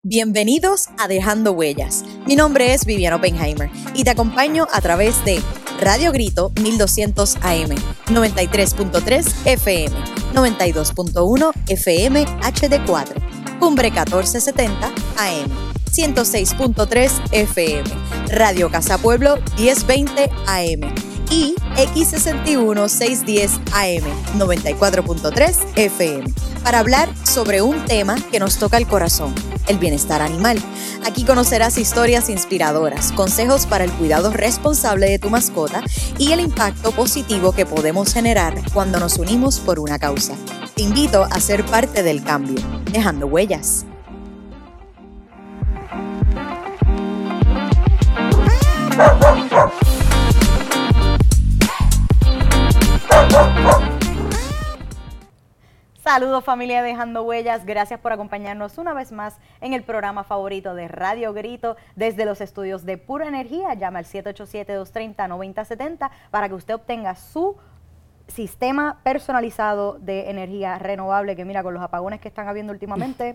Bienvenidos a Dejando Huellas. Mi nombre es Viviana Oppenheimer y te acompaño a través de Radio Grito 1200 AM, 93.3 FM, 92.1 FM HD4, Cumbre 1470 AM, 106.3 FM, Radio Casa Pueblo 1020 AM y X61 610 AM, 94.3 FM, para hablar sobre un tema que nos toca el corazón: el bienestar animal. Aquí conocerás historias inspiradoras, consejos para el cuidado responsable de tu mascota y el impacto positivo que podemos generar cuando nos unimos por una causa. Te invito a ser parte del cambio, dejando huellas. Saludos familia Dejando Huellas, gracias por acompañarnos una vez más en el programa favorito de Radio Grito desde los estudios de Pura Energía. Llama al 787-230-9070 para que usted obtenga su sistema personalizado de energía renovable, que mira, con los apagones que están habiendo últimamente,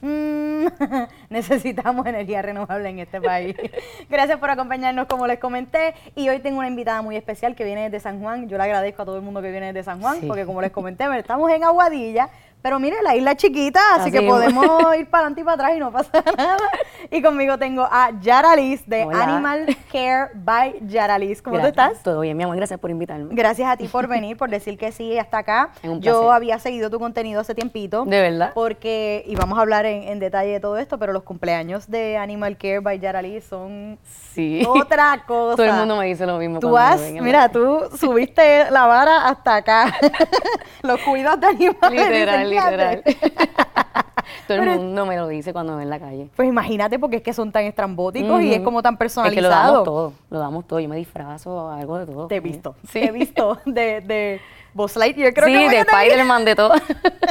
necesitamos energía renovable en este país. Gracias por acompañarnos, como les comenté, y hoy tengo una invitada muy especial que viene desde San Juan. Yo le agradezco a todo el mundo que viene desde San Juan, porque como les comenté, estamos en Aguadilla, pero mire, la isla es chiquita, así que podemos ir para adelante y para atrás y no pasa nada. Y conmigo tengo a Yaraliz de Hola. Animal Care by Yaraliz. ¿Cómo tú estás? Todo bien, mi amor, gracias por invitarme. Gracias a ti por venir, por decir que sí hasta acá. Es un Yo placer. había seguido tu contenido hace tiempito. ¿De verdad? Porque, y vamos a hablar en detalle de todo esto, pero los cumpleaños de Animal Care by Yaraliz son Sí. otra cosa. Todo el mundo me dice lo mismo. Tú cuando me has, ven en mira, la- tú subiste la vara hasta acá. Los cuidados de animales. Literal, dicen, literal. fíjate. Todo Pero- el mundo me lo dice cuando me ve en la calle. Pues imagínate, porque es que son tan estrambóticos y es como tan Es que personalizados. lo damos todo. Yo me disfrazo, algo de todo. Te he visto, Sí. te he visto de Buzz Lightyear, creo Sí, que fue de que te vi. Spider-Man, de todo.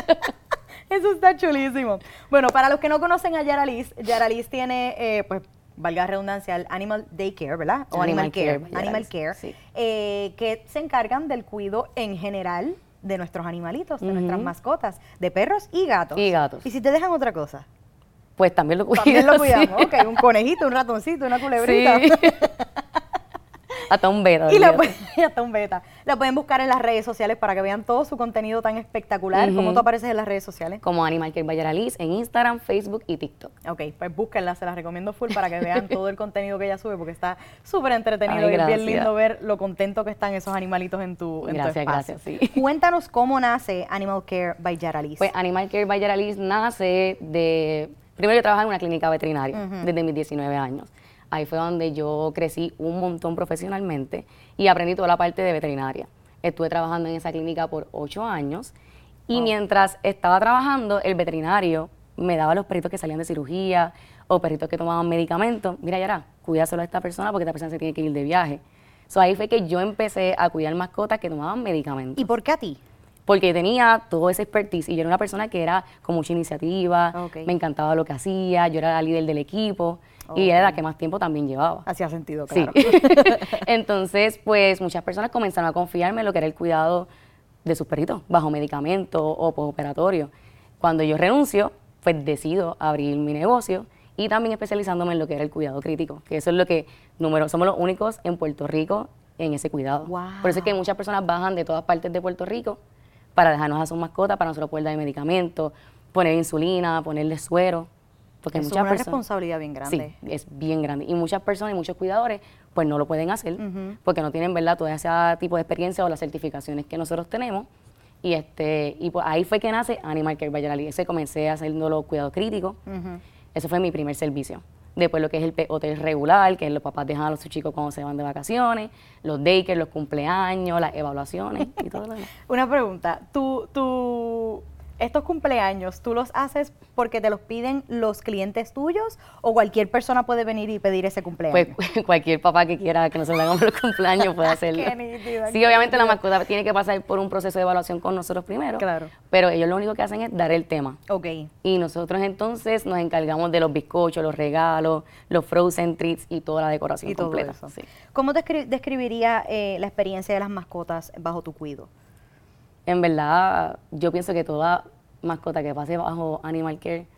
Eso está chulísimo. Bueno, para los que no conocen a Yaraliz, Yaraliz tiene, pues, valga la redundancia, el Animal Daycare, ¿verdad? O Animal Care. by Animal Yaraliz, Care, sí. que se encargan del cuidado en general de nuestros animalitos, de nuestras Ujú. mascotas, de perros y gatos. Y gatos. Y si te dejan otra cosa, Pues también lo cuido. también lo sí. cuidamos. Ok, un conejito, un ratoncito, una culebrita. Sí. Hasta un beta. Y la olvídate. y hasta un beta. La pueden buscar en las redes sociales para que vean todo su contenido tan espectacular. Ujú. ¿Cómo tú apareces en las redes sociales? Como Animal Care by Yaraliz en Instagram, Facebook y TikTok. Ok, pues búsquenla, se las recomiendo full para que vean todo el contenido que ella sube, porque está súper entretenido Ay, y es bien gracias. lindo ver lo contentos que están esos animalitos en tu Gracias, espacio. gracias, sí. Cuéntanos cómo nace Animal Care by Yaraliz. Pues Animal Care by Yaraliz nace de... Primero yo trabajaba en una clínica veterinaria desde mis 19 años. Ahí fue donde yo crecí un montón profesionalmente y aprendí toda la parte de veterinaria. Estuve trabajando en esa clínica por 8 años y mientras estaba trabajando, el veterinario me daba los perritos que salían de cirugía o perritos que tomaban medicamentos. Mira, Yara, cuídaselo a esta persona porque esta persona se tiene que ir de viaje. Ahí fue que yo empecé a cuidar mascotas que tomaban medicamentos. ¿Y por qué a ti? Porque tenía todo ese expertise y yo era una persona que era con mucha iniciativa, Ok. me encantaba lo que hacía, yo era la líder del equipo y era la que más tiempo también llevaba. Hacía sentido, Sí. claro. Entonces, pues muchas personas comenzaron a confiarme en lo que era el cuidado de sus perritos, bajo medicamento o postoperatorio. Cuando yo renuncio, pues decido abrir mi negocio y también especializándome en lo que era el cuidado crítico, que eso es lo que, somos los únicos en Puerto Rico en ese cuidado. Wow. Por eso es que muchas personas bajan de todas partes de Puerto Rico para dejarnos a sus mascotas, para nosotros poder dar medicamentos, poner insulina, ponerle suero. Porque Eso es muchas una personas... responsabilidad bien grande. Sí, es bien grande. Y muchas personas y muchos cuidadores pues no lo pueden hacer Ujú. porque no tienen, ¿verdad?, todo ese tipo de experiencia o las certificaciones que nosotros tenemos. Y pues ahí fue que nace Animal Care by Yaraliz. Ese comencé haciendo los cuidados críticos. Ujú. Ese fue mi primer servicio. Después lo que es el hotel regular, que los papás dejan a sus chicos cuando se van de vacaciones, los daycare, los cumpleaños, las evaluaciones y todo lo demás. Una pregunta, estos cumpleaños, ¿tú los haces porque te los piden los clientes tuyos o cualquier persona puede venir y pedir ese cumpleaños? Pues cualquier papá que quiera que nosotros le hagamos los cumpleaños puede hacerlo. Qué nítido, Sí, qué obviamente la nítido. mascota tiene que pasar por un proceso de evaluación con nosotros primero. Claro. Pero ellos lo único que hacen es dar el tema. Ok. Y nosotros entonces nos encargamos de los bizcochos, los regalos, los frozen treats y toda la decoración Y todo completa. eso. Sí. ¿Cómo describiría la experiencia de las mascotas bajo tu cuidado? En verdad, yo pienso que toda mascota que pase bajo Animal Care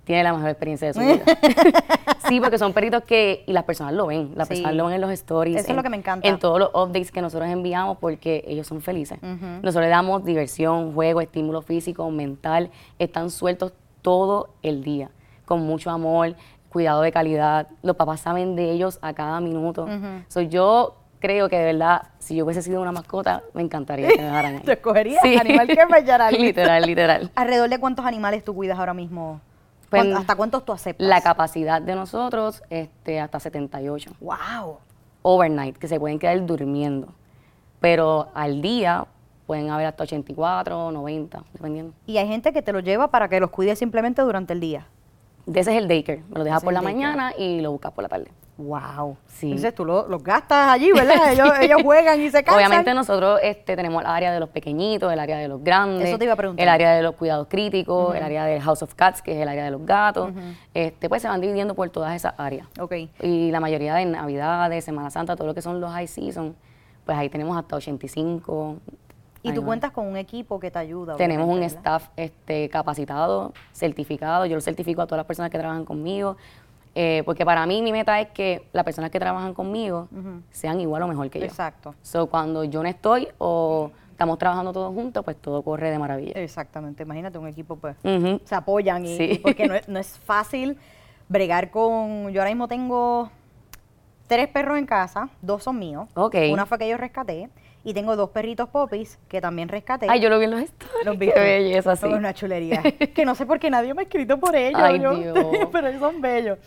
tiene la mejor experiencia de su vida. Sí, porque son perritos y las personas lo ven, las personas lo ven en los stories. Eso es lo que me encanta. En todos los updates que nosotros enviamos porque ellos son felices. Nosotros les damos diversión, juego, estímulo físico, mental, están sueltos todo el día, con mucho amor, cuidado de calidad. Los papás saben de ellos a cada minuto. Yo creo que de verdad, si yo hubiese sido una mascota, me encantaría que me dejaran ahí. ¿Te escogerías Animal Care para Yarali? Literal. ¿Alrededor de cuántos animales tú cuidas ahora mismo? Pues, ¿Hasta cuántos tú aceptas? La capacidad de nosotros, hasta 78. ¡Wow! Overnight, que se pueden quedar durmiendo. Pero al día pueden haber hasta 84, 90, dependiendo. Y hay gente que te lo lleva para que los cuide simplemente durante el día. Ese es el daycare. Me lo dejas por la mañana y lo buscas por la tarde. Wow. Sí. Entonces tú los gastas allí, ¿verdad? ellos juegan y se cansan. Obviamente nosotros tenemos el área de los pequeñitos, el área de los grandes. Eso te iba a preguntar. El área de los cuidados críticos, el área del House of Cats, que es el área de los gatos. Pues se van dividiendo por todas esas áreas. Okay. Y la mayoría de Navidades, Semana Santa, todo lo que son los high season, pues ahí tenemos hasta 85. Y tú cuentas con un equipo que te ayuda. Tenemos un ¿verdad? staff capacitado, certificado. Yo lo certifico a todas las personas que trabajan conmigo. Porque para mí mi meta es que las personas que trabajan conmigo sean igual o mejor que yo. Exacto. Cuando yo no estoy o estamos trabajando todos juntos, pues todo corre de maravilla. Exactamente. Imagínate un equipo, pues, se apoyan y porque no es fácil bregar con... Yo ahora mismo tengo 3 perros en casa, 2 son míos. Okay. Una fue que yo rescaté. Y tengo 2 perritos popis que también rescaté. Ay, yo lo vi en los stories. Los vi. Qué belleza, sí. Son una chulería. Que no sé por qué nadie me ha escrito por ellos. Ay, Dios. Pero ellos son bellos.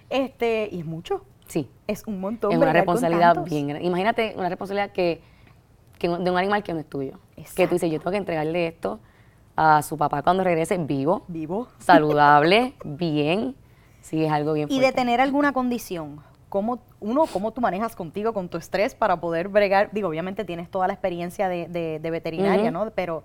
Y es mucho. Sí. Es un montón. Es una bregar con responsabilidad tantos. bien grande. Imagínate una responsabilidad que de un animal que no es tuyo. Exacto. Que tú dices, yo tengo que entregarle esto a su papá cuando regrese vivo, Vivo. saludable, bien. Sí, es algo bien Y fuerte. de tener alguna condición. ¿Cómo tú manejas contigo, con tu estrés para poder bregar? Digo, obviamente tienes toda la experiencia de veterinaria, ¿no? Pero,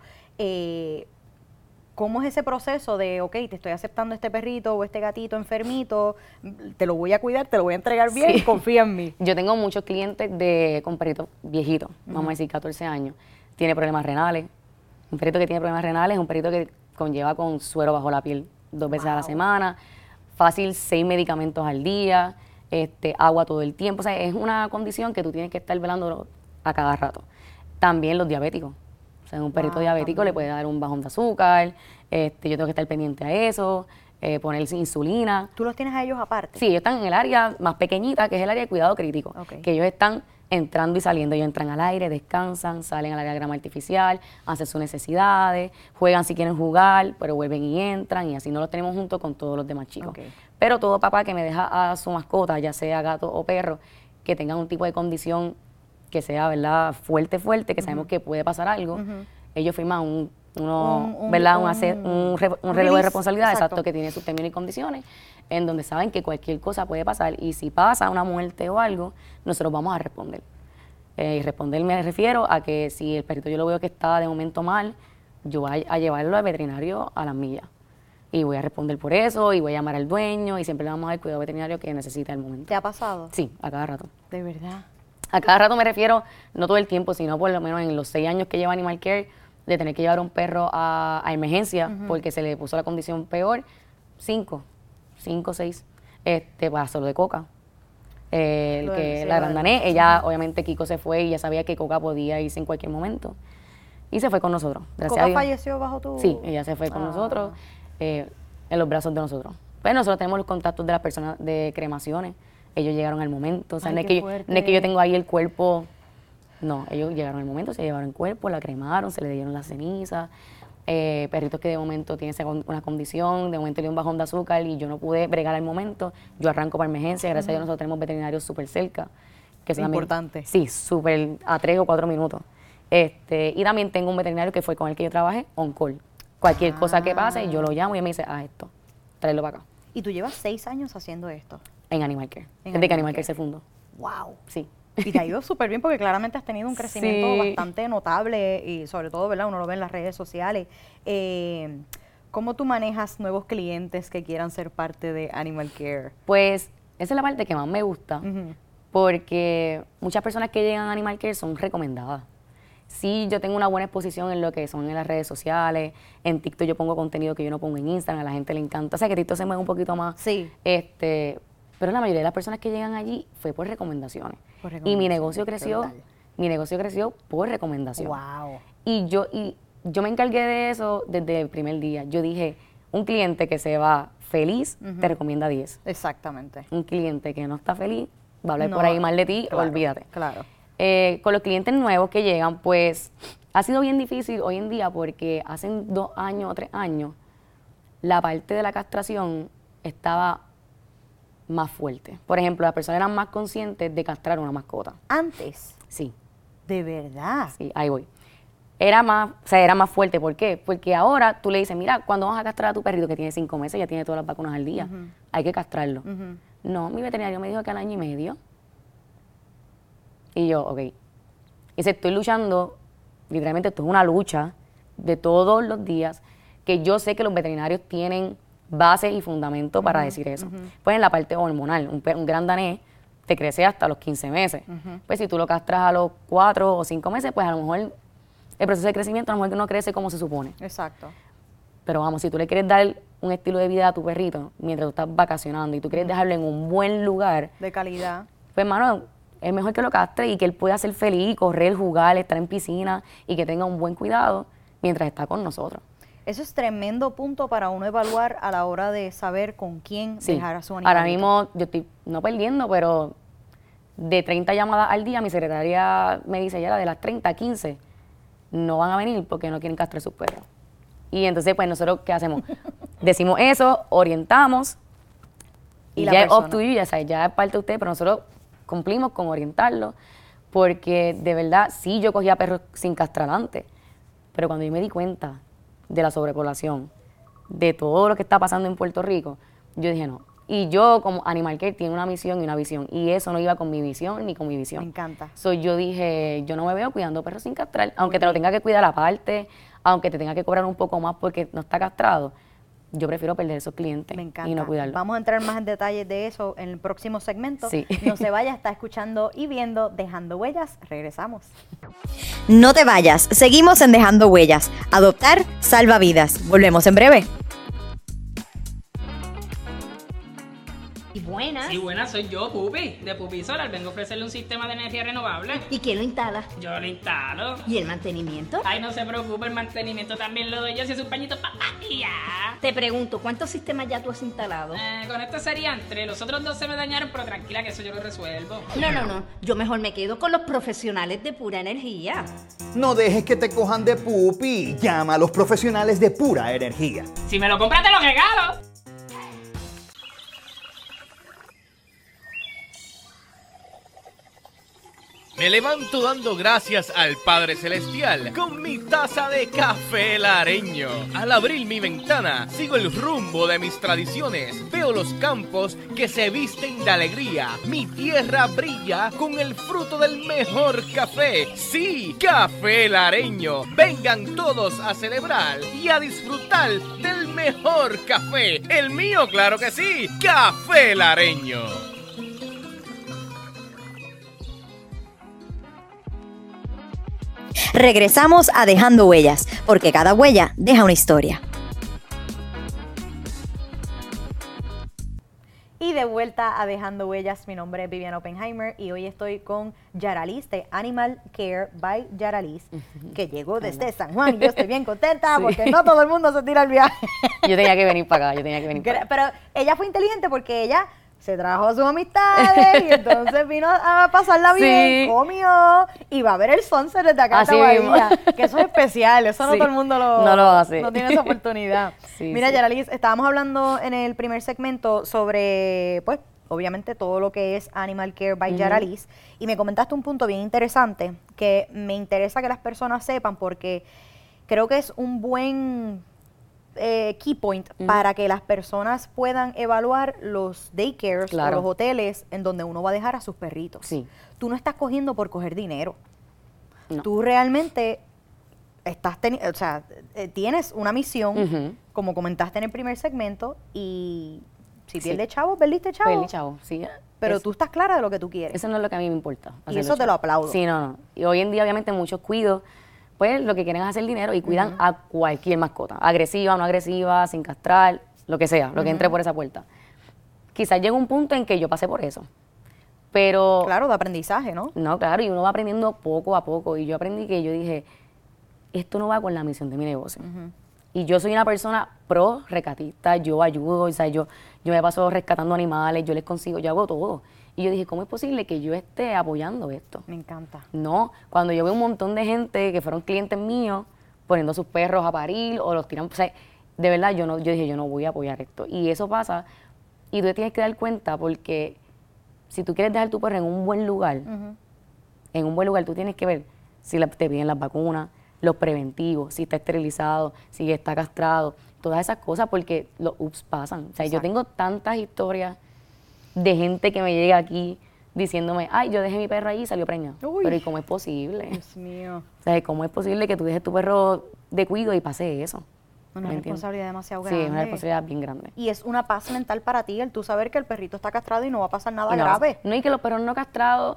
¿cómo es ese proceso de, ok, te estoy aceptando este perrito o este gatito enfermito, te lo voy a cuidar, te lo voy a entregar bien, Sí. confía en mí? Yo tengo muchos clientes con perritos viejitos, vamos a decir 14 años. Tiene problemas renales. Un perrito que tiene problemas renales es un perrito que conlleva con suero bajo la piel 2 veces a la semana, fácil 6 medicamentos al día, agua todo el tiempo. O sea, es una condición que tú tienes que estar velando a cada rato. También los diabéticos. O sea, un perrito diabético le puede dar un bajón de azúcar. Yo tengo que estar pendiente a eso, ponerle insulina. ¿Tú los tienes a ellos aparte? Sí, ellos están en el área más pequeñita, que es el área de cuidado crítico. Okay. Que ellos están entrando y saliendo. Ellos entran al aire, descansan, salen al área de grama artificial, hacen sus necesidades, juegan si quieren jugar, pero vuelven y entran, y así no los tenemos junto con todos los demás chicos. Okay. Pero todo papá que me deja a su mascota, ya sea gato o perro, que tengan un tipo de condición que sea, ¿verdad?, fuerte, que sabemos que puede pasar algo, ellos firman un relevo de responsabilidad, exacto, que tiene sus términos y condiciones, en donde saben que cualquier cosa puede pasar, y si pasa una muerte o algo, nosotros vamos a responder. Y responder me refiero a que si el perrito yo lo veo que está de momento mal, yo voy a llevarlo al veterinario a las millas. Y voy a responder por eso, y voy a llamar al dueño, y siempre le vamos a dar el cuidado veterinario que necesita el momento. ¿Te ha pasado? Sí, a cada rato. De verdad. A cada rato me refiero, no todo el tiempo, sino por lo menos en los 6 años que lleva Animal Care, de tener que llevar a un perro a emergencia porque se le puso la condición peor, 5, 6, pasó lo de Coca. La grandané, ella, obviamente Kiko se fue y ya sabía que Coca podía irse en cualquier momento. Y se fue con nosotros, gracias a ¿Coca Dios. falleció bajo tu...? Sí, ella se fue con nosotros, en los brazos de nosotros. Pero nosotros tenemos los contactos de las personas de cremaciones. Ellos llegaron al momento. O sea, no es que yo tengo ahí el cuerpo. No, ellos llegaron al momento, se llevaron el cuerpo, la cremaron, se le dieron las cenizas. Perritos que de momento tienen una condición, de momento le dio un bajón de azúcar y yo no pude bregar al momento. Yo arranco para emergencia. Gracias a Dios nosotros tenemos veterinarios súper cerca. Que son importante. Sí, súper a 3 o 4 minutos. Y también tengo un veterinario que fue con el que yo trabajé, on call. Cualquier cosa que pase, yo lo llamo y él me dice, esto, tráelo para acá. ¿Y tú llevas 6 años haciendo esto? En Animal Care. Desde que Animal Care se fundó. ¡Wow! Sí. Y te ha ido súper bien porque claramente has tenido un crecimiento Sí. bastante notable y sobre todo, ¿verdad? Uno lo ve en las redes sociales. ¿Cómo tú manejas nuevos clientes que quieran ser parte de Animal Care? Pues esa es la parte que más me gusta porque muchas personas que llegan a Animal Care son recomendadas. Sí, yo tengo una buena exposición en lo que son en las redes sociales. En TikTok yo pongo contenido que yo no pongo en Instagram, a la gente le encanta. O sea, que TikTok se mueve un poquito más. Sí. Pero la mayoría de las personas que llegan allí fue por recomendaciones. Y mi negocio creció, por recomendación. Wow. Y yo me encargué de eso desde el primer día. Yo dije, un cliente que se va feliz te recomienda 10. Exactamente. Un cliente que no está feliz va a hablar No, por ahí mal de ti, claro, olvídate. Claro. Con los clientes nuevos que llegan, pues ha sido bien difícil hoy en día porque hace 2 años o 3 años la parte de la castración estaba más fuerte. Por ejemplo, las personas eran más conscientes de castrar una mascota. Antes. Sí. De verdad. Sí, ahí voy. Era más fuerte. ¿Por qué? Porque ahora tú le dices, mira, cuando vas a castrar a tu perrito que tiene 5 meses, ya tiene todas las vacunas al día, hay que castrarlo. No, mi veterinario me dijo que al año y medio. Y yo, ok. Y dice, estoy luchando, literalmente esto es una lucha de todos los días, que yo sé que los veterinarios tienen bases y fundamentos para decir eso. Pues en la parte hormonal, un gran danés te crece hasta los 15 meses. Pues si tú lo castras a los 4 o 5 meses, pues a lo mejor el proceso de crecimiento a lo mejor no crece como se supone. Exacto. Pero vamos, si tú le quieres dar un estilo de vida a tu perrito mientras tú estás vacacionando y tú quieres dejarlo en un buen lugar, De calidad. pues hermano, es mejor que lo castre y que él pueda ser feliz, correr, jugar, estar en piscina y que tenga un buen cuidado mientras está con nosotros. Eso es tremendo punto para uno evaluar a la hora de saber con quién Sí. dejar a su animal. Ahora mismo yo estoy no perdiendo, pero de 30 llamadas al día, mi secretaria me dice ya de las 30, 15 no van a venir porque no quieren castrar sus perros. Y entonces, pues nosotros, ¿qué hacemos? Decimos eso, orientamos y la ya es persona. up to you, ya es parte de usted, pero nosotros cumplimos con orientarlo porque de verdad, sí, yo cogía perros sin castrar antes, pero cuando yo me di cuenta de la sobrepoblación, de todo lo que está pasando en Puerto Rico, yo dije no. Y yo como Animal Care tiene una misión y una visión, y eso no iba con mi visión ni con mi visión. Me encanta. So, yo dije, yo no me veo cuidando perros sin castrar, aunque te lo tenga que cuidar aparte, aunque te tenga que cobrar un poco más porque no está castrado, yo prefiero perder esos clientes Me encanta. y no cuidarlos. Vamos a entrar más en detalles de eso en el próximo segmento. Sí. No se vaya, está escuchando y viendo Dejando Huellas. Regresamos. No te vayas, seguimos en Dejando Huellas. Adoptar salva vidas. Volvemos en breve. Y buenas. Sí, buenas, soy yo, Pupi, de Pupi Solar. Vengo a ofrecerle un sistema de energía renovable. ¿Y quién lo instala? Yo lo instalo. ¿Y el mantenimiento? Ay, no se preocupe, el mantenimiento también lo doy yo, si es un pañito y ya. Te pregunto, ¿cuántos sistemas ya tú has instalado? Con esto serían 3, los otros 2 se me dañaron, pero tranquila que eso yo lo resuelvo. No, yo mejor me quedo con los profesionales de Pura Energía. No dejes que te cojan de pupi. Llama a los profesionales de Pura Energía. Si me lo compras, te lo regalo. Me levanto dando gracias al Padre Celestial con mi taza de café lareño. Al abrir mi ventana, sigo el rumbo de mis tradiciones. Veo los campos que se visten de alegría. Mi tierra brilla con el fruto del mejor café. Sí, café lareño. Vengan todos a celebrar y a disfrutar del mejor café. El mío, claro que sí, café lareño. Regresamos a Dejando Huellas, porque cada huella deja una historia. Y de vuelta a Dejando Huellas, mi nombre es Viviana Oppenheimer y hoy estoy con Yaralis de Animal Care by Yaralis, que llegó desde San Juan. Yo estoy bien contenta Sí. porque no todo el mundo se tira el viaje. Yo tenía que venir para acá, Pero ella fue inteligente porque ella se trajo a sus amistades y entonces vino a pasarla bien, Sí. comió y va a ver el sunset desde acá Así hasta Bahía, mismo. que eso es especial, eso no Sí. todo el mundo No lo hace. no tiene esa oportunidad. Sí, Mira, sí. Yaralis, estábamos hablando en el primer segmento sobre, pues, obviamente todo lo que es Animal Care by Yaralis y me comentaste un punto bien interesante que me interesa que las personas sepan porque creo que es un buen key point para que las personas puedan evaluar los daycares Claro. o los hoteles en donde uno va a dejar a sus perritos. Sí. Tú no estás cogiendo por coger dinero. No. Tú realmente tienes una misión, como comentaste en el primer segmento, y si Sí. pierdes chavo, perdiste chavo. Perdí, chavo, sí. Pero Es- tú estás clara de lo que tú quieres. Eso no es lo que a mí me importa. Y hacerlo, eso te lo chavo. aplaudo. Sí, no. Y hoy en día, obviamente, muchos cuidos pues lo que quieren es hacer dinero y cuidan a cualquier mascota, agresiva, no agresiva, sin castrar, lo que sea, lo que entre por esa puerta. Quizás llega un punto en que yo pasé por eso, pero... Claro, de aprendizaje, ¿no? No, claro, y uno va aprendiendo poco a poco, y yo aprendí que yo dije, esto no va con la misión de mi negocio. Y yo soy una persona pro rescatista, yo ayudo, o sea, yo me paso rescatando animales, yo les consigo, yo hago todo. Y yo dije, ¿cómo es posible que yo esté apoyando esto? Me encanta. No, cuando yo veo un montón de gente que fueron clientes míos poniendo sus perros a parir o los tiran, o sea, de verdad yo dije, yo no voy a apoyar esto. Y eso pasa, y tú te tienes que dar cuenta porque si tú quieres dejar tu perro en un buen lugar, tú tienes que ver si te piden las vacunas, los preventivos, si está esterilizado, si está castrado, todas esas cosas porque los ups pasan. O sea, yo tengo tantas historias de gente que me llega aquí diciéndome, ay, yo dejé mi perro ahí y salió preñado. Pero ¿y cómo es posible? Dios mío. O sea, ¿cómo es posible que tú dejes tu perro de cuido y pase eso? Una ¿Me responsabilidad entiendes? demasiado Sí, grande. es una responsabilidad bien grande. Y es una paz mental para ti el tú saber que el perrito está castrado y no va a pasar nada Y no, grave. No, y que los perros no castrados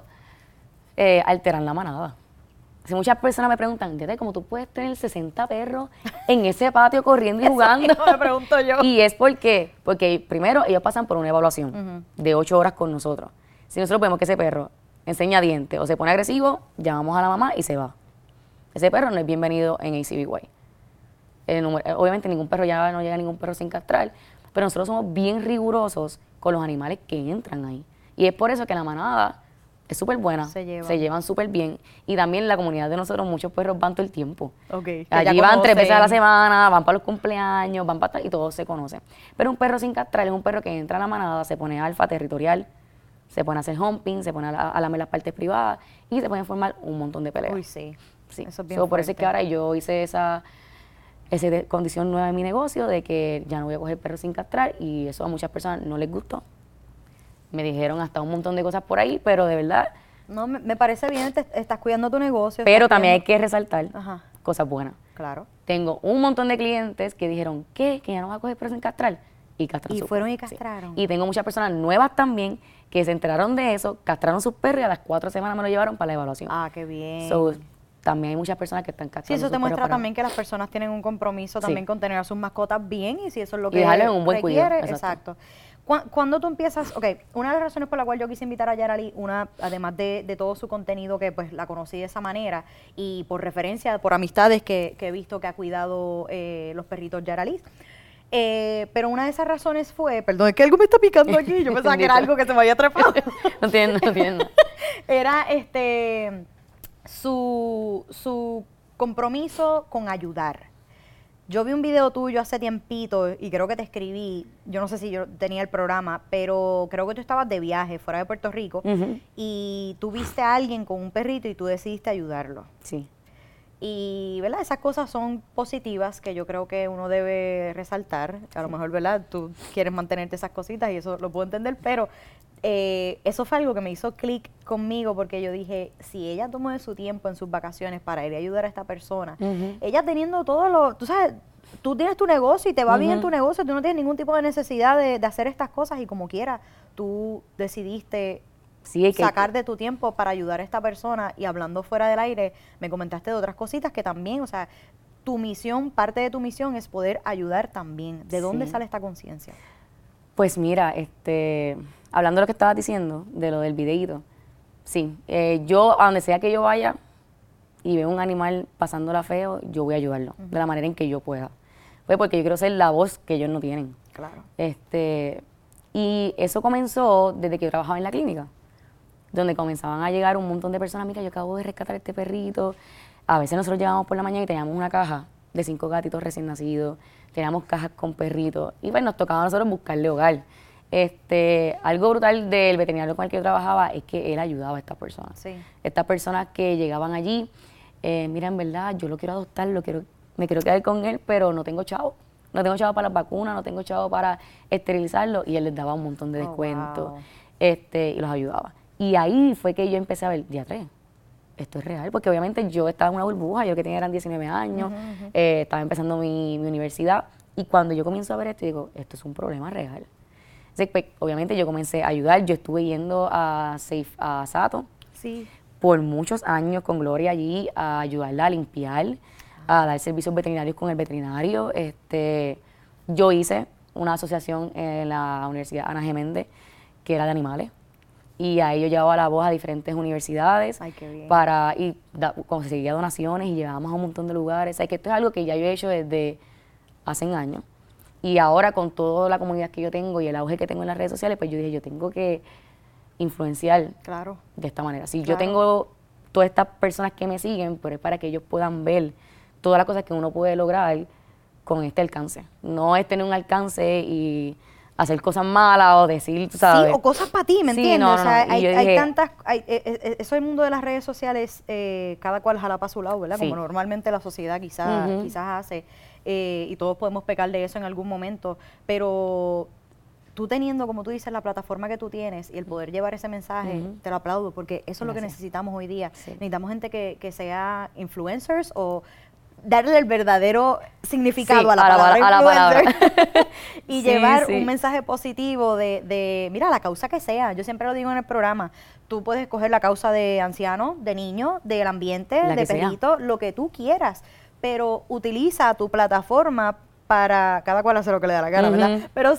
alteran la manada. Si muchas personas me preguntan, Tete, ¿cómo tú puedes tener 60 perros en ese patio corriendo y jugando? Eso me pregunto yo. Y es porque primero ellos pasan por una evaluación de 8 horas con nosotros. Si nosotros vemos que ese perro enseña dientes o se pone agresivo, llamamos a la mamá y se va. Ese perro no es bienvenido en ACBY. Obviamente ningún perro, ya no llega ningún perro sin castrar, pero nosotros somos bien rigurosos con los animales que entran ahí. Y es por eso que la manada es súper buena, se llevan súper bien. Y también la comunidad de nosotros, muchos perros van todo el tiempo. Allí van 3 veces a la semana, van para los cumpleaños, van para y todos se conocen. Pero un perro sin castrar es un perro que entra a la manada, se pone alfa territorial, se pone a hacer humping, se pone a lamer las partes privadas y se pueden formar un montón de peleas. Uy, sí. Sí. Eso es bien Por eso es fuerte. que ahora yo hice esa condición nueva en mi negocio de que ya no voy a coger perros sin castrar y eso a muchas personas no les gustó. Me dijeron hasta un montón de cosas por ahí, pero de verdad... No, me parece bien, estás cuidando tu negocio. Pero estás también hay cuidando- que resaltar Ajá, cosas buenas. claro. Tengo un montón de clientes que dijeron, ¿qué? ¿Que ya no vas a coger perros sin castrar? Y castraron Y sus fueron y perros, sí. castraron. Y tengo muchas personas nuevas también que se enteraron de eso, castraron sus perros y a las 4 semanas me lo llevaron para la evaluación. Ah, qué bien. So, también hay muchas personas que están castrando Sí, eso sus te perros muestra para- también que las personas tienen un compromiso Sí. también con tener a sus mascotas bien y si eso es lo Y que dejarlo en un buen cuidado, requiere, exacto. exacto. Cuando tú empiezas, ok, una de las razones por la cual yo quise invitar a Yarali, además de todo su contenido que pues la conocí de esa manera y por referencia, por amistades que he visto que ha cuidado los perritos Yarali. Pero una de esas razones fue, perdón, es que algo me está picando aquí, yo pensaba que era algo que se me había trepado. No entiendo. Era su compromiso con ayudar. Yo vi un video tuyo hace tiempito y creo que te escribí, yo no sé si yo tenía el programa, pero creo que tú estabas de viaje fuera de Puerto Rico y tú viste a alguien con un perrito y tú decidiste ayudarlo. Sí. Y, ¿verdad? Esas cosas son positivas que yo creo que uno debe resaltar. A lo mejor, ¿verdad? Tú quieres mantenerte esas cositas y eso lo puedo entender, pero eso fue algo que me hizo clic conmigo porque yo dije, si ella tomó de su tiempo en sus vacaciones para ir a ayudar a esta persona, ella teniendo todo lo, tú sabes, tú tienes tu negocio y te va bien en tu negocio, tú no tienes ningún tipo de necesidad de hacer estas cosas y como quiera, tú decidiste Sí, hay que- sacar de tu tiempo para ayudar a esta persona y hablando fuera del aire, me comentaste de otras cositas que también, o sea, tu misión, parte de tu misión es poder ayudar también. ¿De dónde Sí. sale esta conciencia? Pues mira, hablando de lo que estabas diciendo, de lo del videíto, sí, yo a donde sea que yo vaya y veo un animal pasándola feo, yo voy a ayudarlo de la manera en que yo pueda. Pues porque yo quiero ser la voz que ellos no tienen. Claro. Y eso comenzó desde que yo trabajaba en la clínica, donde comenzaban a llegar un montón de personas, mira, yo acabo de rescatar este perrito. A veces nosotros llegábamos por la mañana y teníamos una caja de 5 gatitos recién nacidos, teníamos cajas con perritos, y pues nos tocaba a nosotros buscarle hogar. Algo brutal del veterinario con el que yo trabajaba es que él ayudaba a estas personas. Sí. Estas personas que llegaban allí, mira, en verdad, yo lo quiero adoptar, me quiero quedar con él, pero no tengo chavo. No tengo chavo para las vacunas, no tengo chavo para esterilizarlo, y él les daba un montón de descuentos, wow. y los ayudaba. Y ahí fue que yo empecé a ver, diatre, esto es real, porque obviamente yo estaba en una burbuja, yo que tenía eran 19 años, estaba empezando mi universidad, y cuando yo comienzo a ver esto, digo, esto es un problema real. Entonces, pues, obviamente yo comencé a ayudar, yo estuve yendo a Sato, Sí. por muchos años con Gloria allí a ayudarla a limpiar, a dar servicios veterinarios con el veterinario. Yo hice una asociación en la Universidad Ana Geméndez, que era de animales, y ahí yo llevaba la voz a diferentes universidades. Ay, qué bien. Conseguía donaciones y llevábamos a un montón de lugares. O sea, que esto es algo que ya yo he hecho desde hace años. Y ahora con toda la comunidad que yo tengo y el auge que tengo en las redes sociales, pues yo dije, yo tengo que influenciar Claro. de esta manera. Si yo Claro. tengo todas estas personas que me siguen, pero es para que ellos puedan ver todas las cosas que uno puede lograr con este alcance. No es tener un alcance y hacer cosas malas o decir, tú sabes. Sí, o cosas para ti, ¿me Sí, entiendes? no, O sea, no. Y yo hay dije- tantas, eso el mundo de las redes sociales, cada cual jala para su lado, ¿verdad? Sí. Como normalmente la sociedad quizás hace, y todos podemos pecar de eso en algún momento, pero tú teniendo, como tú dices, la plataforma que tú tienes y el poder llevar ese mensaje, te lo aplaudo, porque eso es lo que Gracias. necesitamos hoy día. Sí. Necesitamos gente que sea influencers o darle el verdadero significado Sí, a la palabra palabra. influencer y Sí, llevar sí. un mensaje positivo mira, la causa que sea. Yo siempre lo digo en el programa, tú puedes escoger la causa de anciano, de niño, del ambiente, La de que sea. perrito, lo que tú quieras, pero utiliza tu plataforma para cada cual hacer lo que le da la gana, Ujú. ¿verdad? Pero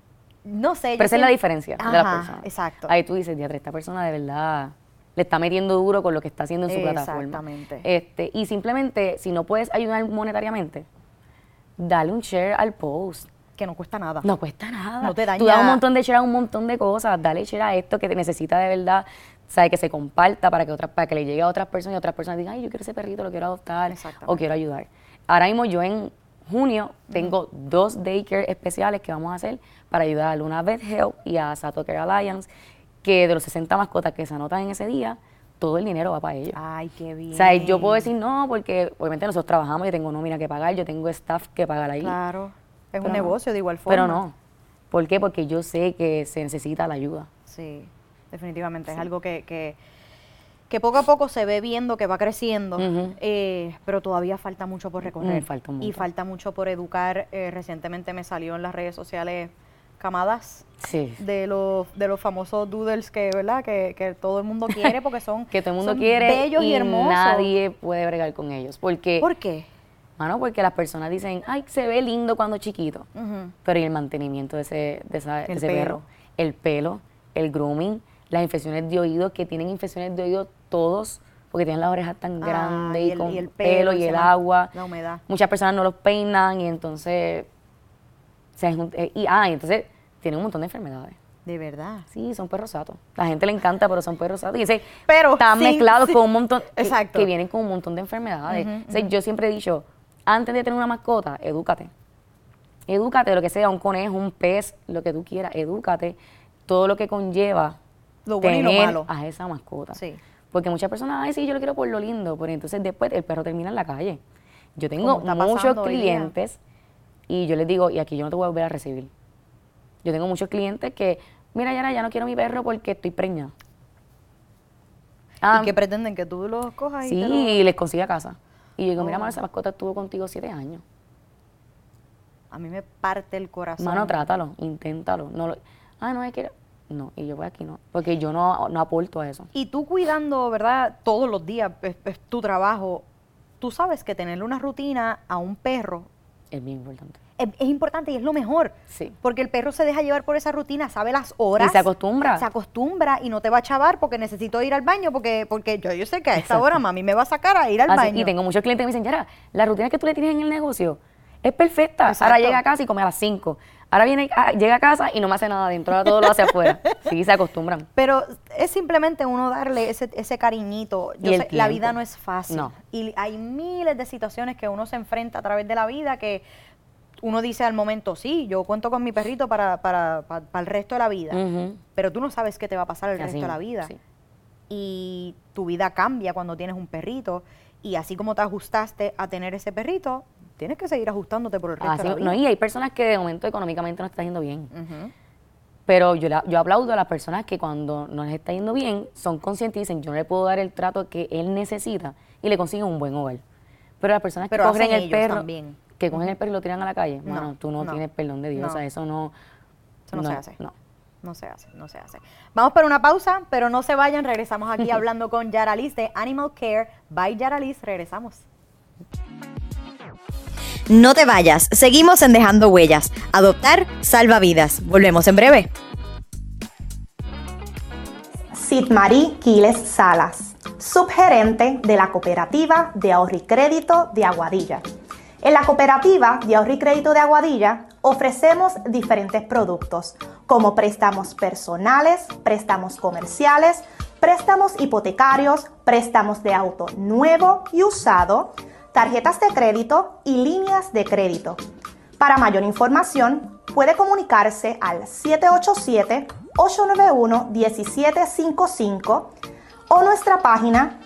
no sé. yo Pero esa es la siempre- diferencia de la Ajá, persona. exacto. Ahí tú dices, diatre, esta persona de verdad le está metiendo duro con lo que está haciendo en su plataforma. Exactamente. Y simplemente, si no puedes ayudar monetariamente, dale un share al post. Que no cuesta nada. No cuesta nada. No te daña. Tú das un montón de share a un montón de cosas. Dale share a esto que te necesita de verdad. Sabe que se comparta para que le llegue a otras personas y otras personas digan, ay, yo quiero ese perrito, lo quiero adoptar Exactamente. o quiero ayudar. Ahora mismo yo en junio tengo 2 daycare especiales que vamos a hacer para ayudar a Luna Vet Help y a Sato Care Alliance, que de los 60 mascotas que se anotan en ese día, todo el dinero va para ellos. Ay, qué bien. O sea, yo puedo decir no, porque obviamente nosotros trabajamos, yo tengo nómina que pagar, yo tengo staff que pagar ahí. Claro. Es Pero un no. negocio de igual forma. Pero no. ¿Por qué? Porque yo sé que se necesita la ayuda. Sí, definitivamente. Es algo que poco a poco se ve viendo que va creciendo, Ujú. pero todavía falta mucho por recorrer. Falta un Y montón. falta mucho por educar. Recientemente me salió en las redes sociales camadas Sí. de los famosos doodles que, ¿verdad? Que todo el mundo quiere porque son, Que todo el mundo son quiere bellos y hermosos. nadie puede bregar con ellos. Porque, ¿Por qué? mano, porque las personas dicen, ay, se ve lindo cuando chiquito. Ujú. Pero ¿y el mantenimiento de ese El ese pelo. perro? El pelo, el grooming, las infecciones de oído, que tienen infecciones de oído todos, porque tienen las orejas tan grandes y y el- con y el pelo pelo, y y el se agua. la humedad. Muchas personas no los peinan y entonces... entonces tienen un montón de enfermedades. De verdad. Sí, son perros satos. La gente le encanta, pero son perros satos. Y ese Pero están sí, mezclados sí. con un montón, Exacto. que vienen con un montón de enfermedades. O sea, yo siempre he dicho, antes de tener una mascota, edúcate. Edúcate de lo que sea, un conejo, un pez, lo que tú quieras, edúcate. Todo lo que conlleva Lo bueno y lo tener malo. a esa mascota. Sí. Porque muchas personas, ay, sí, yo lo quiero por lo lindo, pero entonces después el perro termina en la calle. Yo tengo Como está muchos pasando hoy día. clientes y yo les digo, y aquí yo no te voy a volver a recibir. Yo tengo muchos clientes que, mira, Yara, ya no quiero mi perro porque estoy preñada. ¿Y qué pretenden? ¿Que tú los cojas y Sí, te los- y les consiga casa. Y yo digo, mira, Oh. mano, esa mascota estuvo contigo 7 años. A mí me parte el corazón. Mano, trátalo, inténtalo. No no, es que... No, y yo voy aquí no, porque yo no aporto a eso. Y tú cuidando, ¿verdad? Todos los días es tu trabajo. Tú sabes que tenerle una rutina a un perro Es bien importante. es importante y es lo mejor. Sí. Porque el perro se deja llevar por esa rutina, sabe las horas. Y se acostumbra. Se acostumbra y no te va a chavar porque necesito ir al baño porque yo sé que a esta Exacto. hora mami me va a sacar a ir al Así, baño. y tengo muchos clientes que me dicen, Yara, la rutina que tú le tienes en el negocio es perfecta. Exacto. Ahora llega a casa y come a las 5. Ahora llega a casa y no me hace nada adentro, ahora todo lo hace afuera. Sí, se acostumbran. Pero es simplemente uno darle ese cariñito. Y el La tiempo. vida no es fácil. No. Y hay miles de situaciones que uno se enfrenta a través de la vida que uno dice al momento, sí, yo cuento con mi perrito para el resto de la vida. Ujú. Pero tú no sabes qué te va a pasar el Así resto de la mismo, vida. sí. Y tu vida cambia cuando tienes un perrito. Y así como te ajustaste a tener ese perrito, tienes que seguir ajustándote por el resto Así- de la vida. no, y hay personas que de momento económicamente no está yendo bien. Ujú. Pero yo aplaudo a las personas que cuando no les está yendo bien, son conscientes y dicen, yo no le puedo dar el trato que él necesita y le consiguen un buen hogar. Pero las personas Pero que cogen hacen el ellos perro, también. que cogen el perro y lo tiran a la calle, No, mano, tú no no, tienes perdón de Dios. no. O sea, eso no... Eso no se hace. No. No se hace, no se hace. Vamos por una pausa, pero no se vayan. Regresamos aquí hablando con Yaralis de Animal Care by Yaralis. Regresamos. No te vayas, seguimos en Dejando Huellas. Adoptar salva vidas. Volvemos en breve. Sidmarí Quiles Salas, subgerente de la Cooperativa de Ahorro y Crédito de Aguadilla. En la Cooperativa de Ahorro y Crédito de Aguadilla ofrecemos diferentes productos como préstamos personales, préstamos comerciales, préstamos hipotecarios, préstamos de auto nuevo y usado, tarjetas de crédito y líneas de crédito. Para mayor información, puede comunicarse al 787-891-1755 o nuestra página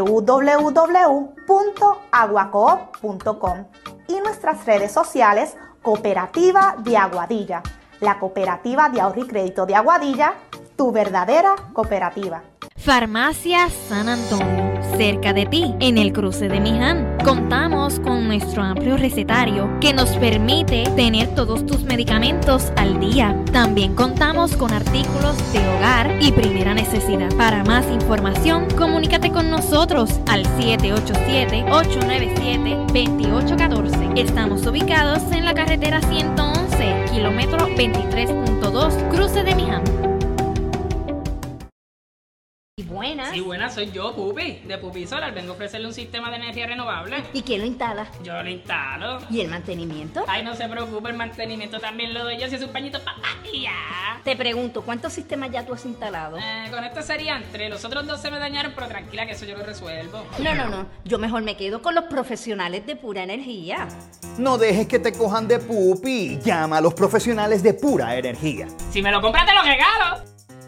www.aguacoop.com y nuestras redes sociales Cooperativa de Aguadilla, la Cooperativa de Ahorro y Crédito de Aguadilla, tu verdadera cooperativa. Farmacia San Antonio, cerca de ti, en el cruce de Miján. Contamos con nuestro amplio recetario que nos permite tener todos tus medicamentos al día. También contamos con artículos de hogar y primera necesidad. Para más información, comunícate con nosotros al 787-897-2814. Estamos ubicados en la carretera 111, kilómetro 23.2, cruce de Miján. Buenas. Sí, buenas, soy yo, Pupi, de Pupi Solar. Vengo a ofrecerle un sistema de energía renovable. ¿Y quién lo instala? Yo lo instalo. ¿Y el mantenimiento? Ay, no se preocupe, el mantenimiento también lo doy yo, si es un pañito papá y ya. Te pregunto, ¿cuántos sistemas ya tú has instalado? Con esto serían 3, los otros 2 se me dañaron, pero tranquila que eso yo lo resuelvo. No, yo mejor me quedo con los profesionales de Pura Energía. No dejes que te cojan de pupi. Llama a los profesionales de Pura Energía. Si me lo compras te lo regalo.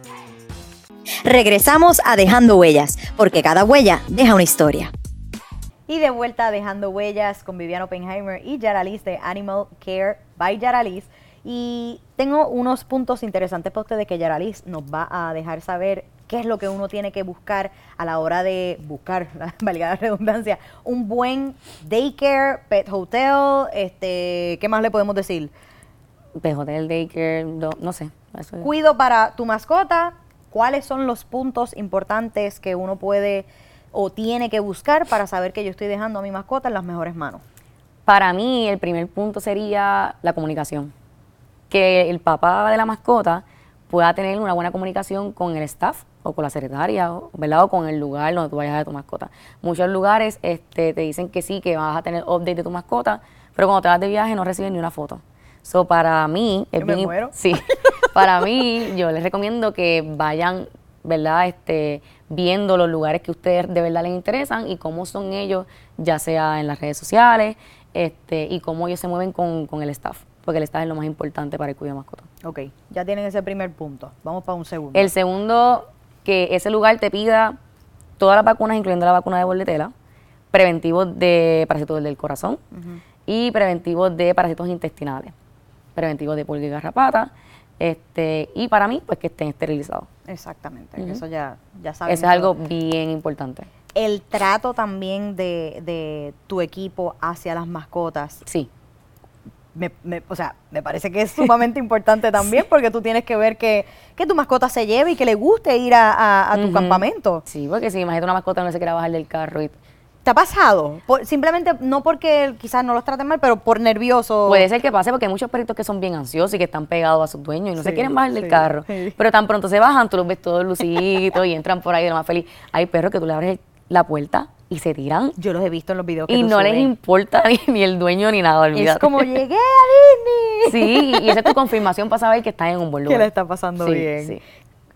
Regresamos a Dejando Huellas, porque cada huella deja una historia. Y de vuelta Dejando Huellas con Viviana Oppenheimer y Yaralis de Animal Care by Yaralis. Y tengo unos puntos interesantes para ustedes que Yaralis nos va a dejar saber qué es lo que uno tiene que buscar a la hora de buscar, valga la redundancia, un buen daycare, pet hotel, ¿qué más le podemos decir? Pet hotel, daycare, no sé. Eso es. Cuido para tu mascota. ¿Cuáles son los puntos importantes que uno puede o tiene que buscar para saber que yo estoy dejando a mi mascota en las mejores manos? Para mí, el primer punto sería la comunicación. Que el papá de la mascota pueda tener una buena comunicación con el staff o con la secretaria, ¿verdad? O con el lugar donde tú vayas a dejar tu mascota. Muchos lugares te dicen que sí, que vas a tener update de tu mascota, pero cuando te vas de viaje no recibes ni una foto. So, para mí, ¿Yo me muero? Sí, para mí, yo les recomiendo que vayan, ¿verdad? Viendo los lugares que a ustedes de verdad les interesan y cómo son ellos, ya sea en las redes sociales, y cómo ellos se mueven con el staff, porque el staff es lo más importante para el cuidado de mascotas. Ok, ya tienen ese primer punto. Vamos para un segundo. El segundo, que ese lugar te pida todas las vacunas, incluyendo la vacuna de bordetela, preventivos de parásitos del corazón y preventivos de parásitos intestinales, preventivos de pulga y garrapata, y para mí, pues que estén esterilizados. Exactamente, eso ya saben. Eso es algo bien importante. El trato también de tu equipo hacia las mascotas. Sí. Me parece que es sumamente importante también, porque tú tienes que ver que tu mascota se lleve y que le guste ir a tu campamento. Sí, porque si imagínate una mascota no se quiera bajar del carro y... ¿Te ha pasado? Simplemente, no porque quizás no los traten mal, pero por nervioso. Puede ser que pase, porque hay muchos perritos que son bien ansiosos y que están pegados a sus dueños y no se quieren bajar del carro. Sí. Pero tan pronto se bajan, tú los ves todos luciditos y entran por ahí de lo más feliz. Hay perros que tú le abres la puerta y se tiran. Yo los he visto en los videos que y tú no subes. les importa ni el dueño ni nada, olvídate. Es como llegué a Disney. Sí, y esa es tu confirmación para saber que estás en un buen lugar. Que le está pasando bien. Sí.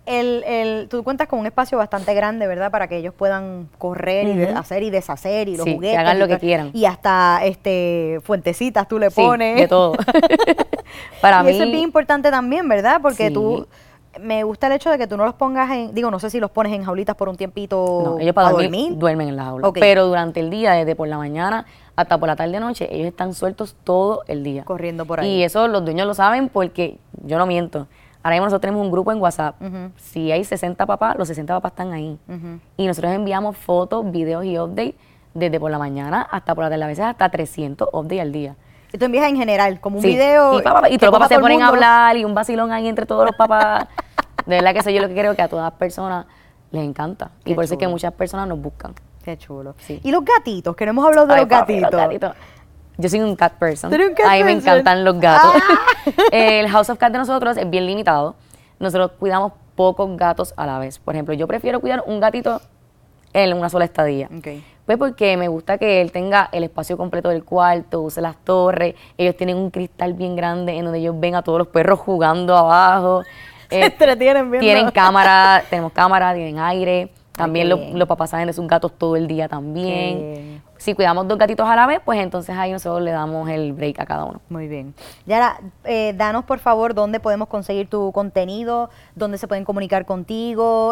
Tú cuentas con un espacio bastante grande, ¿verdad? Para que ellos puedan correr y hacer y deshacer y los juguetes. Que hagan lo que quieran. Y hasta fuentecitas tú le pones. De todo. Para mí. Eso es bien importante también, ¿verdad? Porque me gusta el hecho de que tú no los pongas no sé si los pones en jaulitas por un tiempito. No, ellos para dormir duermen en la jaula. Okay. Pero durante el día, desde por la mañana hasta por la tarde noche, ellos están sueltos todo el día. Corriendo por ahí. Y eso los dueños lo saben porque yo no miento. Ahora mismo nosotros tenemos un grupo en WhatsApp. Si hay 60 papás, los 60 papás están ahí. Y nosotros enviamos fotos, videos y updates desde por la mañana hasta por la tarde, a veces hasta 300 updates al día. Tú envías en general, como un Sí. video. Y todos los coja papás se todo el ponen a mundo. hablar y un vacilón ahí entre todos los papás. De verdad que eso yo lo que creo que a todas las personas les encanta. Qué Y por eso es que chulo. muchas personas nos buscan. Qué chulo. Sí. Y los gatitos, que no hemos hablado de Ay, los papi, gatitos. Yo soy un cat person. ¿Tú eres un cat A mí me person? encantan los gatos. Ah. El House of Cat de nosotros es bien limitado. Nosotros cuidamos pocos gatos a la vez. Por ejemplo, yo prefiero cuidar un gatito en una sola estadía. Okay. Pues porque me gusta que él tenga el espacio completo del cuarto, use las torres. Ellos tienen un cristal bien grande en donde ellos ven a todos los perros jugando abajo. Se entretienen viendo. Tienen cámara, tenemos cámara, tienen aire. También qué bien. los papás saben de sus gatos todo el día Qué también. bien. Si cuidamos 2 gatitos a la vez, pues entonces ahí nosotros le damos el break a cada uno. Muy bien. Yara, danos por favor dónde podemos conseguir tu contenido, dónde se pueden comunicar contigo,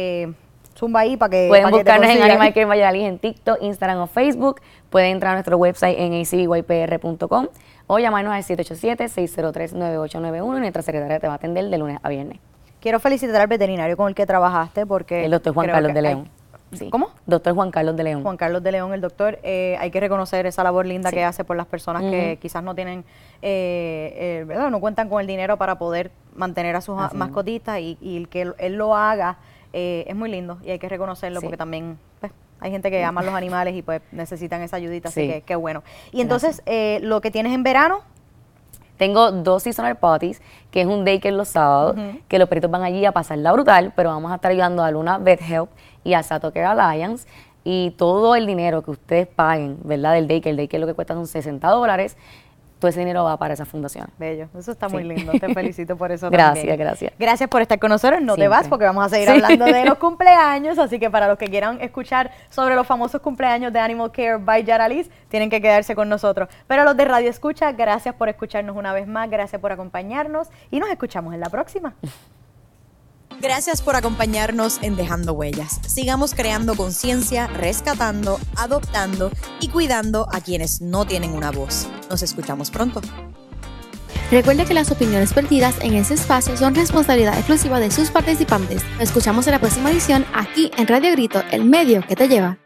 zumba ahí para que Pueden pa' que te buscarnos en consigan. Animal Care Valladolid en TikTok, Instagram o Facebook. Pueden entrar a nuestro website en acbypr.com o llamarnos al 787-603-9891 y nuestra secretaria te va a atender de lunes a viernes. Quiero felicitar al veterinario con el que trabajaste porque... El doctor Juan creo Carlos que de hay- León. Sí. ¿Cómo? Doctor Juan Carlos de León. Juan Carlos de León, el doctor, hay que reconocer esa labor linda Sí. que hace por las personas que quizás no tienen, ¿verdad? No cuentan con el dinero para poder mantener a sus Así mascotitas y el que él lo haga es muy lindo y hay que reconocerlo Sí. porque también pues, hay gente que ama los animales y pues necesitan esa ayudita, así Sí. que qué bueno. Y entonces, lo que tienes en verano, Tengo 2 seasonal parties, que es un daycare los sábados, que los perritos van allí a pasarla brutal, pero vamos a estar ayudando a Luna Vet Help y a Sato Care Alliance. Y todo el dinero que ustedes paguen, ¿verdad? Del daycare, el daycare lo que cuesta son $60, todo ese dinero va para esa fundación. bello, eso está Sí. muy lindo, te felicito por eso Gracias, también. gracias. Gracias por estar con nosotros, no te Siempre. vas porque vamos a seguir Sí. hablando de los cumpleaños, así que para los que quieran escuchar sobre los famosos cumpleaños de Animal Care by Yara Liz, tienen que quedarse con nosotros. Pero a los de Radio Escucha, gracias por escucharnos una vez más, gracias por acompañarnos y nos escuchamos en la próxima. Gracias por acompañarnos en Dejando Huellas. Sigamos creando conciencia, rescatando, adoptando y cuidando a quienes no tienen una voz. Nos escuchamos pronto. Recuerde que las opiniones vertidas en ese espacio son responsabilidad exclusiva de sus participantes. Nos escuchamos en la próxima edición aquí en Radio Grito, el medio que te lleva.